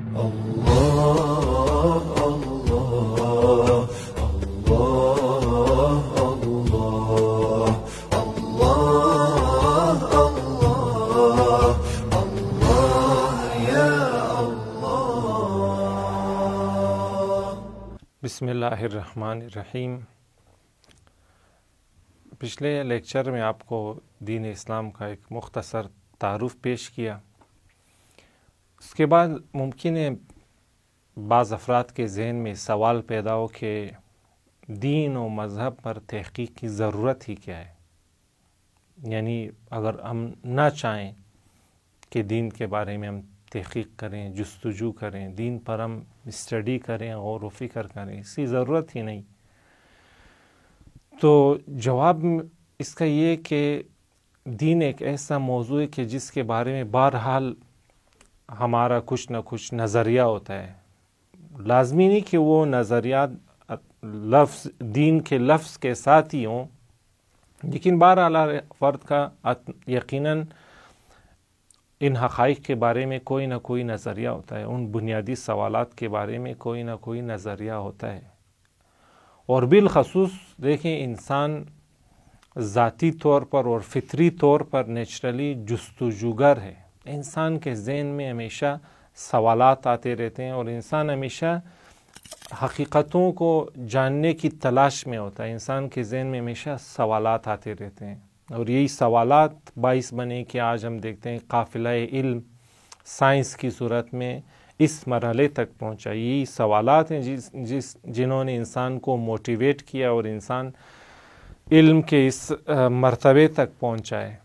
اللہ اللہ اللہ اللہ اللہ اللہ یا اللہ۔ بسم اللہ الرحمن الرحیم۔ پچھلے لیکچر میں آپ کو دین اسلام کا ایک مختصر تعارف پیش کیا۔ اس کے بعد ممکن ہے بعض افراد کے ذہن میں سوال پیدا ہو کہ دین و مذہب پر تحقیق کی ضرورت ہی کیا ہے؟ یعنی اگر ہم نہ چاہیں کہ دین کے بارے میں ہم تحقیق کریں، جستجو کریں، دین پر ہم اسٹڈی کریں، غور و فکر کریں، اس کی ضرورت ہی نہیں۔ تو جواب اس کا یہ کہ دین ایک ایسا موضوع ہے کہ جس کے بارے میں بہرحال ہمارا کچھ نہ کچھ نظریہ ہوتا ہے۔ لازمی نہیں کہ وہ نظریات لفظ دین کے لفظ کے ساتھ ہی ہوں، لیکن بہرحال فرد کا یقیناً ان حقائق کے بارے میں کوئی نہ کوئی نظریہ ہوتا ہے، ان بنیادی سوالات کے بارے میں کوئی نہ کوئی نظریہ ہوتا ہے۔ اور بالخصوص دیکھیں، انسان ذاتی طور پر اور فطری طور پر نیچرلی جستجوگر ہے۔ انسان کے ذہن میں ہمیشہ سوالات آتے رہتے ہیں اور انسان ہمیشہ حقیقتوں کو جاننے کی تلاش میں ہوتا ہے۔ انسان کے ذہن میں ہمیشہ سوالات آتے رہتے ہیں اور یہی سوالات باعث بنے کہ آج ہم دیکھتے ہیں قافلہ علم سائنس کی صورت میں اس مرحلے تک پہنچا۔ یہی سوالات ہیں جنہوں نے انسان کو موٹیویٹ کیا اور انسان علم کے اس مرتبے تک پہنچا ہے۔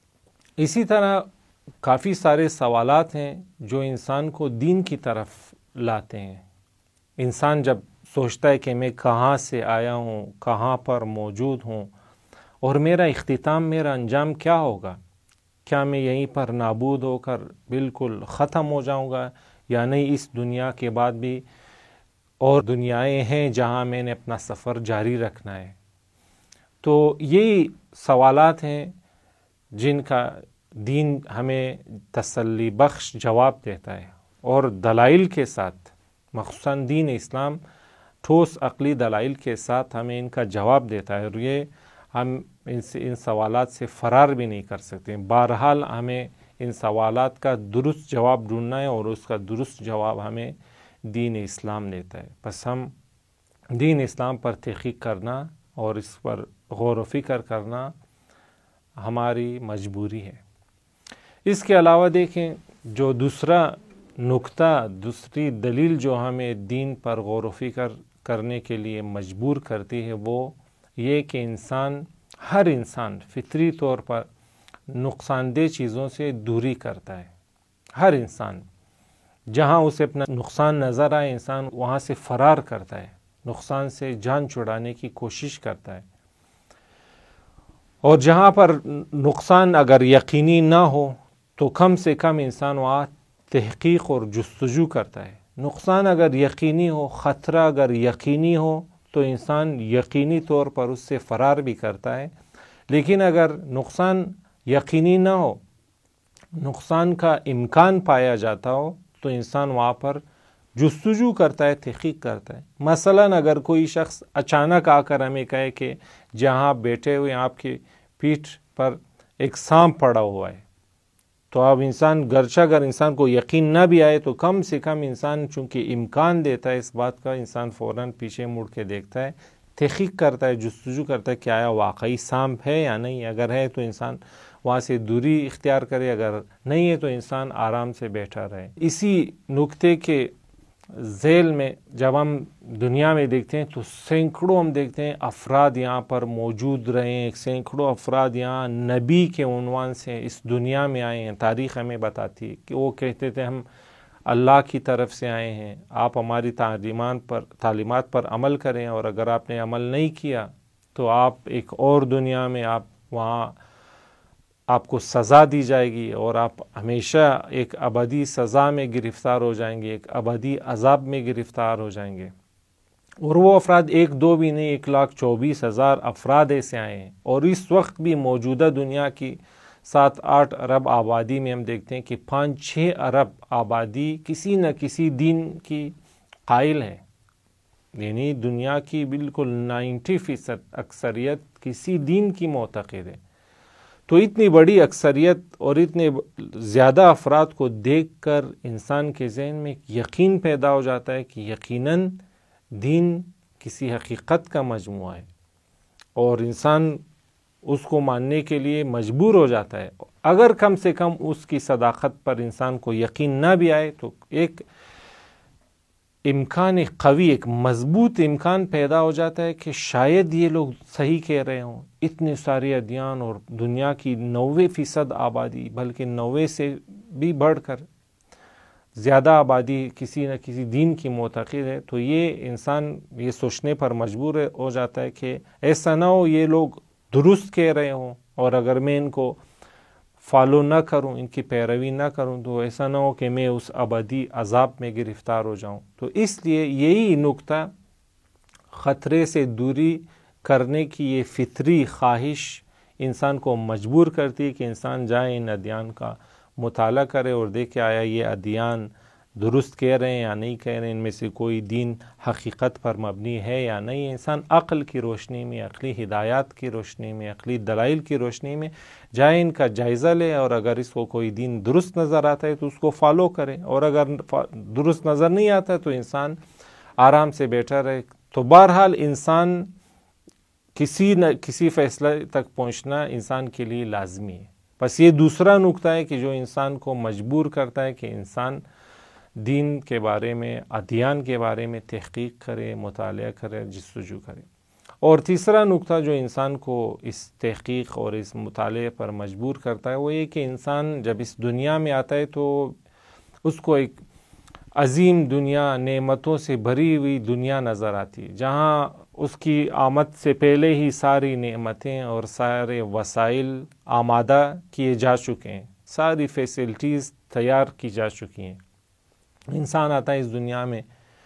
اسی طرح کافی سارے سوالات ہیں جو انسان کو دین کی طرف لاتے ہیں۔ انسان جب سوچتا ہے کہ میں کہاں سے آیا ہوں، کہاں پر موجود ہوں اور میرا اختتام، میرا انجام کیا ہوگا؟ کیا میں یہیں پر نابود ہو کر بالکل ختم ہو جاؤں گا یا نہیں؟ اس دنیا کے بعد بھی اور دنیایں ہیں جہاں میں نے اپنا سفر جاری رکھنا ہے۔ تو یہی سوالات ہیں جن کا دین ہمیں تسلی بخش جواب دیتا ہے اور دلائل کے ساتھ، مخصوصاً دین اسلام ٹھوس عقلی دلائل کے ساتھ ہمیں ان کا جواب دیتا ہے، اور یہ ہم ان سوالات سے فرار بھی نہیں کر سکتے۔ بہرحال ہمیں ان سوالات کا درست جواب ڈھونڈنا ہے اور اس کا درست جواب ہمیں دین اسلام دیتا ہے۔ بس ہم دین اسلام پر تحقیق کرنا اور اس پر غور و فکر کرنا ہماری مجبوری ہے۔ اس کے علاوہ دیکھیں، جو دوسرا نقطہ، دوسری دلیل جو ہمیں دین پر غور و فکر کرنے کے لیے مجبور کرتی ہے، وہ یہ کہ ہر انسان فطری طور پر نقصان دہ چیزوں سے دوری کرتا ہے۔ ہر انسان جہاں اسے اپنا نقصان نظر آئے، انسان وہاں سے فرار کرتا ہے، نقصان سے جان چھڑانے کی کوشش کرتا ہے۔ اور جہاں پر نقصان اگر یقینی نہ ہو تو کم سے کم انسان وہاں تحقیق اور جستجو کرتا ہے۔ نقصان اگر یقینی ہو، خطرہ اگر یقینی ہو تو انسان یقینی طور پر اس سے فرار بھی کرتا ہے، لیکن اگر نقصان یقینی نہ ہو، نقصان کا امکان پایا جاتا ہو تو انسان وہاں پر جستجو کرتا ہے، تحقیق کرتا ہے۔ مثلاً اگر کوئی شخص اچانک آ کر ہمیں کہے کہ جہاں آپ بیٹھے ہوئے آپ کی پیٹھ پر ایک سانپ پڑا ہوا ہے، تو اب گرچہ اگر انسان کو یقین نہ بھی آئے تو کم سے کم انسان چونکہ امکان دیتا ہے اس بات کا، انسان فوراً پیچھے مڑ کے دیکھتا ہے، تحقیق کرتا ہے، جستجو کرتا ہے کہ آیا واقعی سانپ ہے یا نہیں۔ اگر ہے تو انسان وہاں سے دوری اختیار کرے، اگر نہیں ہے تو انسان آرام سے بیٹھا رہے۔ اسی نکتے کے ذیل میں جب ہم دنیا میں دیکھتے ہیں تو سینکڑوں ہم دیکھتے ہیں افراد یہاں پر موجود رہے ہیں، سینکڑوں افراد یہاں نبی کے عنوان سے اس دنیا میں آئے ہیں۔ تاریخ ہمیں بتاتی ہے کہ وہ کہتے تھے ہم اللہ کی طرف سے آئے ہیں، آپ ہماری تعلیمات پر عمل کریں، اور اگر آپ نے عمل نہیں کیا تو آپ ایک اور دنیا میں وہاں آپ کو سزا دی جائے گی اور آپ ہمیشہ ایک ابدی سزا میں گرفتار ہو جائیں گے، ایک ابدی عذاب میں گرفتار ہو جائیں گے۔ اور وہ افراد ایک دو بھی نہیں، 1,24,000 افراد ایسے آئے ہیں، اور اس وقت بھی موجودہ دنیا کی 7-8 ارب آبادی میں ہم دیکھتے ہیں کہ 5-6 ارب آبادی کسی نہ کسی دین کی قائل ہے، یعنی دنیا کی بالکل 90% اکثریت کسی دین کی معتقد ہے۔ تو اتنی بڑی اکثریت اور اتنے زیادہ افراد کو دیکھ کر انسان کے ذہن میں ایک یقین پیدا ہو جاتا ہے کہ یقیناً دین کسی حقیقت کا مجموعہ ہے، اور انسان اس کو ماننے کے لیے مجبور ہو جاتا ہے۔ اگر کم سے کم اس کی صداقت پر انسان کو یقین نہ بھی آئے تو ایک امکان قوی، ایک مضبوط امکان پیدا ہو جاتا ہے کہ شاید یہ لوگ صحیح کہہ رہے ہوں۔ اتنے سارے ادیان اور دنیا کی 90% آبادی، بلکہ 90 سے بھی بڑھ کر زیادہ آبادی کسی نہ کسی دین کی معتقد ہے، تو یہ انسان یہ سوچنے پر مجبور ہو جاتا ہے کہ ایسا نہ ہو یہ لوگ درست کہہ رہے ہوں، اور اگر میں ان کو فالو نہ کروں، ان کی پیروی نہ کروں، تو ایسا نہ ہو کہ میں اس ابدی عذاب میں گرفتار ہو جاؤں۔ تو اس لیے یہی نقطہ خطرے سے دوری کرنے کی یہ فطری خواہش انسان کو مجبور کرتی ہے کہ انسان جائے ان ادیان کا مطالعہ کرے اور دیکھے آیا یہ ادیان درست کہہ رہے ہیں یا نہیں کہہ رہے ہیں، ان میں سے کوئی دین حقیقت پر مبنی ہے یا نہیں ہے۔ انسان عقل کی روشنی میں، عقلی ہدایات کی روشنی میں، عقلی دلائل کی روشنی میں جائے ان کا جائزہ لے، اور اگر اس کو کوئی دین درست نظر آتا ہے تو اس کو فالو کرے، اور اگر درست نظر نہیں آتا ہے تو انسان آرام سے بیٹھا رہے۔ تو بہرحال انسان کسی نہ کسی فیصلے تک پہنچنا انسان کے لیے لازمی ہے۔ بس یہ دوسرا نقطہ ہے کہ جو انسان کو مجبور کرتا ہے کہ انسان دین کے بارے میں، ادیان کے بارے میں تحقیق کرے، مطالعہ کرے، جستجو کرے۔ اور تیسرا نقطہ جو انسان کو اس تحقیق اور اس مطالعے پر مجبور کرتا ہے وہ یہ کہ انسان جب اس دنیا میں آتا ہے تو اس کو ایک عظیم دنیا، نعمتوں سے بھری ہوئی دنیا نظر آتی ہے، جہاں اس کی آمد سے پہلے ہی ساری نعمتیں اور سارے وسائل آمادہ کیے جا چکے ہیں، ساری فیسلٹیز تیار کی جا چکی ہیں۔ انسان آتا ہے اس دنیا میں،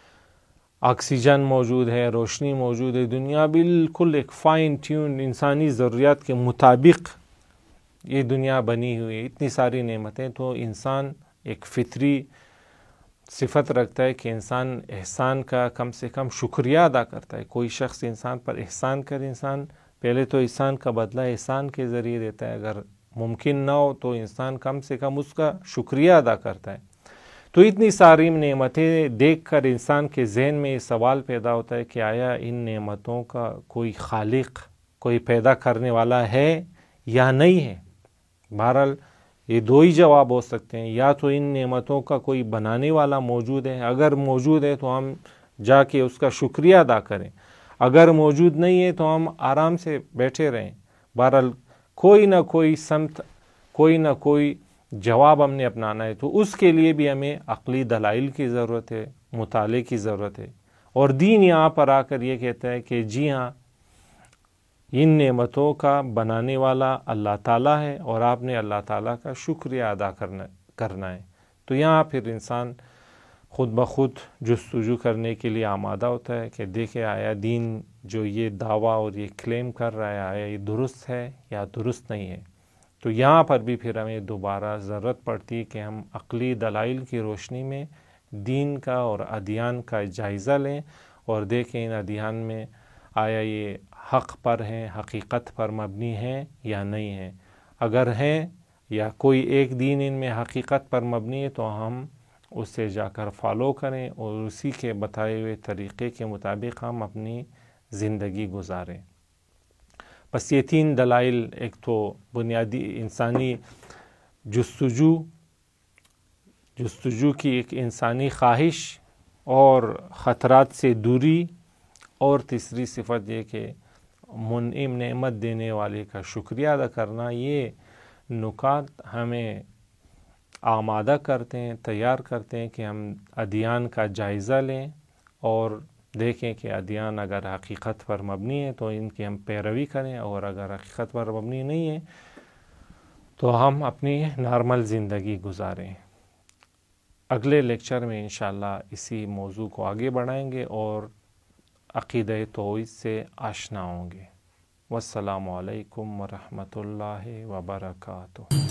آکسیجن موجود ہے، روشنی موجود ہے، دنیا بالکل ایک فائن ٹیون انسانی ضروریات کے مطابق یہ دنیا بنی ہوئی ہے، اتنی ساری نعمتیں۔ تو انسان ایک فطری صفت رکھتا ہے کہ انسان احسان کا کم سے کم شکریہ ادا کرتا ہے۔ کوئی شخص انسان پر احسان کرے، انسان پہلے تو احسان کا بدلہ احسان کے ذریعے دیتا ہے، اگر ممکن نہ ہو تو انسان کم سے کم اس کا شکریہ ادا کرتا ہے۔ تو اتنی ساری نعمتیں دیکھ کر انسان کے ذہن میں یہ سوال پیدا ہوتا ہے کہ آیا ان نعمتوں کا کوئی خالق، کوئی پیدا کرنے والا ہے یا نہیں ہے؟ بہرحال یہ دو ہی جواب ہو سکتے ہیں، یا تو ان نعمتوں کا کوئی بنانے والا موجود ہے، اگر موجود ہے تو ہم جا کے اس کا شکریہ ادا کریں، اگر موجود نہیں ہے تو ہم آرام سے بیٹھے رہیں۔ بہرحال کوئی نہ کوئی سمت، کوئی نہ کوئی جواب ہم نے اپنانا ہے، تو اس کے لیے بھی ہمیں عقلی دلائل کی ضرورت ہے، مطالعے کی ضرورت ہے۔ اور دین یہاں پر آ کر یہ کہتا ہے کہ جی ہاں، ان نعمتوں کا بنانے والا اللہ تعالیٰ ہے، اور آپ نے اللہ تعالیٰ کا شکریہ ادا کرنا ہے۔ تو یہاں پھر انسان خود بخود جستجو کرنے کے لیے آمادہ ہوتا ہے کہ دیکھے آیا دین جو یہ دعویٰ اور یہ کلیم کر رہا ہے، آیا یہ درست ہے یا درست نہیں ہے۔ تو یہاں پر بھی پھر ہمیں دوبارہ ضرورت پڑتی ہے کہ ہم عقلی دلائل کی روشنی میں دین کا اور ادیان کا جائزہ لیں اور دیکھیں ان ادیان میں آیا یہ حق پر ہیں، حقیقت پر مبنی ہیں یا نہیں ہیں۔ اگر ہیں یا کوئی ایک دین ان میں حقیقت پر مبنی ہے تو ہم اس سے جا کر فالو کریں اور اسی کے بتائے ہوئے طریقے کے مطابق ہم اپنی زندگی گزاریں۔ بس یہ 3 دلائل، ایک تو بنیادی انسانی جستجو کی ایک انسانی خواہش اور خطرات سے دوری، اور تیسری صفت یہ کہ منعم نعمت دینے والے کا شکریہ ادا کرنا، یہ نکات ہمیں آمادہ کرتے ہیں، تیار کرتے ہیں کہ ہم ادیان کا جائزہ لیں اور دیکھیں کہ ادیان اگر حقیقت پر مبنی ہے تو ان کی ہم پیروی کریں، اور اگر حقیقت پر مبنی نہیں ہے تو ہم اپنی نارمل زندگی گزاریں۔ اگلے لیکچر میں انشاءاللہ اسی موضوع کو آگے بڑھائیں گے اور عقیدہ توحید سے آشنا ہوں گے۔ والسلام علیکم ورحمۃ اللہ وبرکاتہ.